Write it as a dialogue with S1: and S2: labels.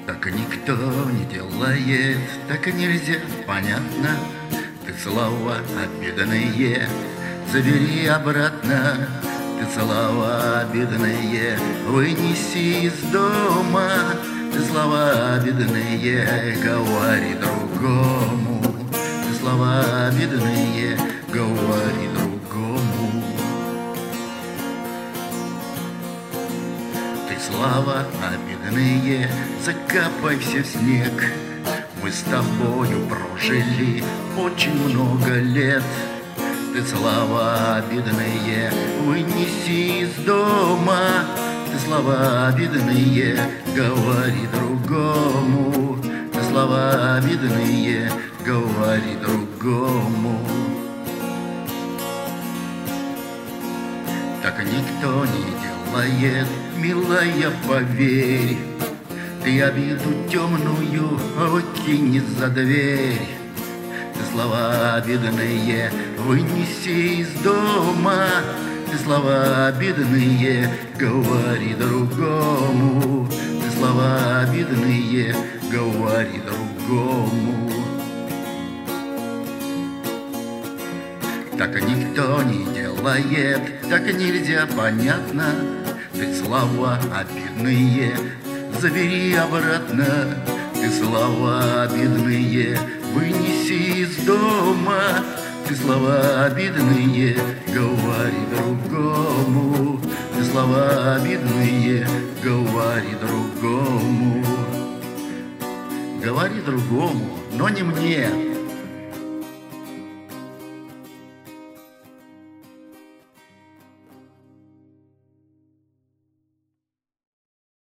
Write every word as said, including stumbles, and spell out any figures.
S1: Так никто не делает, так и нельзя, понятно. Ты слова обидные, забери обратно. Ты слова обидные, вынеси из дома. Ты слова обидные, говори другому. Ты слова обидные, говори другому. Ты слова обидные, закапай все в снег. Мы с тобою прожили очень много лет. Ты слова обидные, вынеси из дома. Ты слова обидные, говори другому. Ты слова обидные, говори другому. Так никто не делает, милая, поверь. Ты обиду темную выкинь за дверь. Ты слова обидные, вынеси из дома. Ты слова обидные, говори другому. Ты слова обидные, говори другому. Так никто не делает, так нельзя, понятно. Ты слова обидные, забери обратно. Ты слова обидные, вынеси из дома. Ты слова обидные, говори другому. Ты слова обидные, говори другому. Говори другому, но не мне.